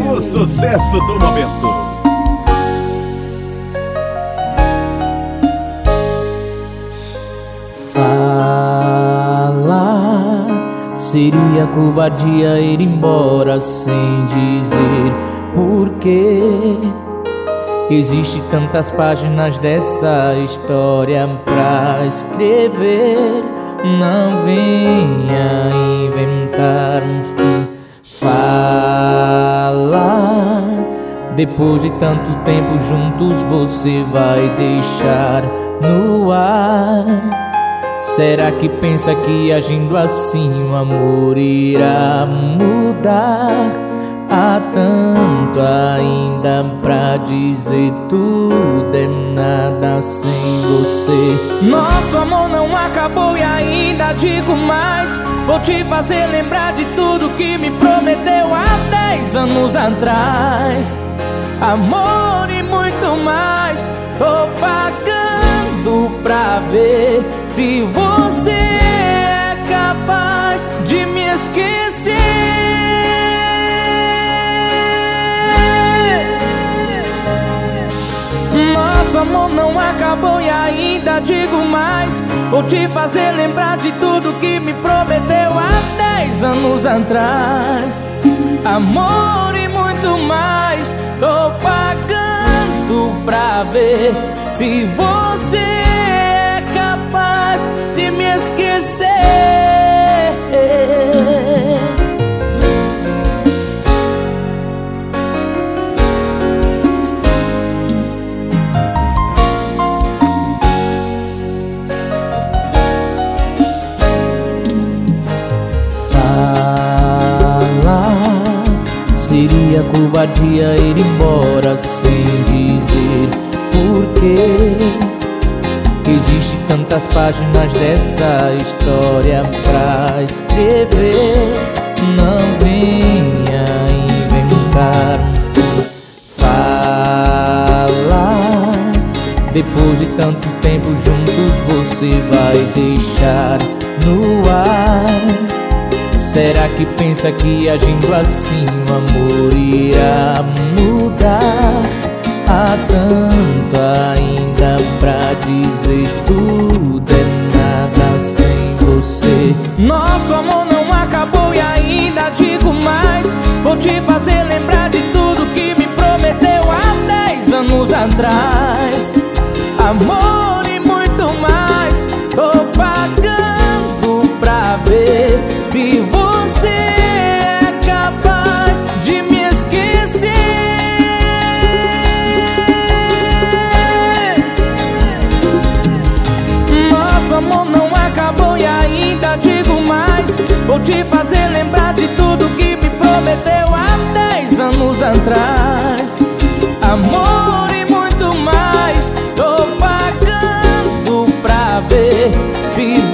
O sucesso do momento. Falar seria covardia, ir embora sem dizer porquê. Existe tantas páginas dessa história pra escrever. Não venha inventar um fim. Falar, depois de tanto tempo juntos você vai deixar no ar. Será que pensa que agindo assim o amor irá mudar? Há tanto ainda pra dizer, tudo é nada sem você. Nosso amor não acabou e ainda digo mais. Vou te fazer lembrar de tudo que me prometeu há 10 anos atrás. Amor e muito mais. Tô pagando pra ver se você é capaz de me esquecer. Nosso amor não acabou e ainda digo mais. Vou te fazer lembrar de tudo que me prometeu há 10 anos atrás. Amor e muito mais. Tô pagando pra ver se você é capaz de me esquecer. Seria covardia ir embora sem dizer porquê. Existe tantas páginas dessa história pra escrever. Não venha inventar um fim. Falar, depois de tanto tempo juntos você vai deixar no ar. Será que pensa que agindo assim o amor irá mudar? Há tanto ainda pra dizer, tudo é nada sem você. Nosso amor não acabou e ainda digo mais. Vou te fazer lembrar de tudo que me prometeu há 10 anos atrás. Amor e muito mais. Tô pagando pra ver se você é capaz de me esquecer. Nosso amor não acabou e ainda digo mais. Vou te fazer lembrar de tudo que me prometeu há 10 anos atrás. Amor e muito mais. Tô pagando pra ver se